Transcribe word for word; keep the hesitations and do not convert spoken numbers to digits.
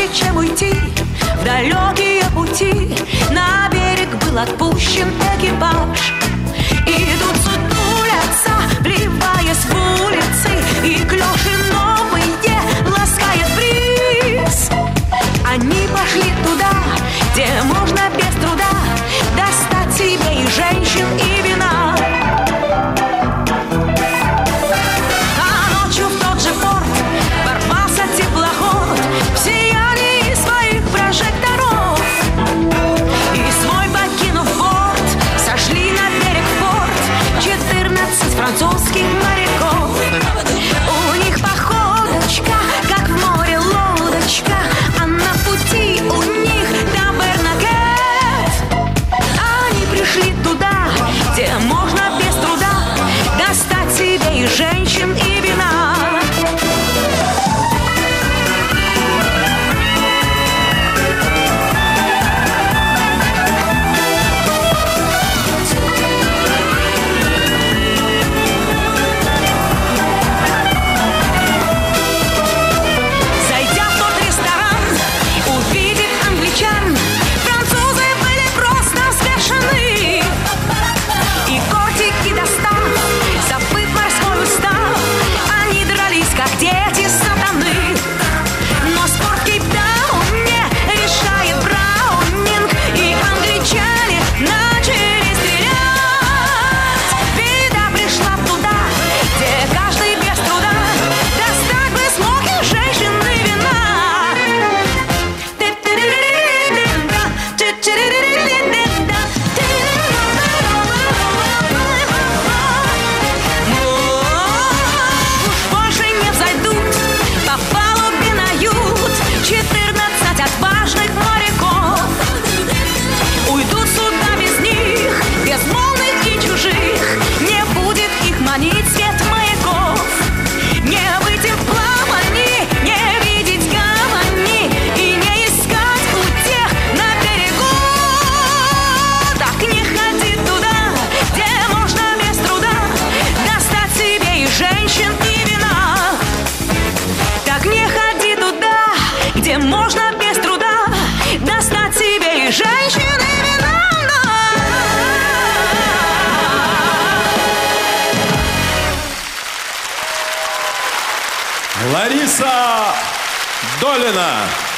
прежде чем уйти в далекие пути, на берег был отпущен экипаж. Идут, сутулятся, вливаясь в улицы, и клёши новые ласкает бриз. Они пошли туда, где можно без труда достать себе и женщин, и вина. А ночью в тот же порт ворвался теплоход в сиянии своих прожекторов. И свой покинув борт, сошли на берег в порт четырнадцать французских моряков. У них походочка, как в море лодочка, а на пути у них до Бернакет. Они пришли туда, где можно без труда достать себе и женщин, и вина. Можно без труда достать себе и женщин, и вина. Лариса Долина.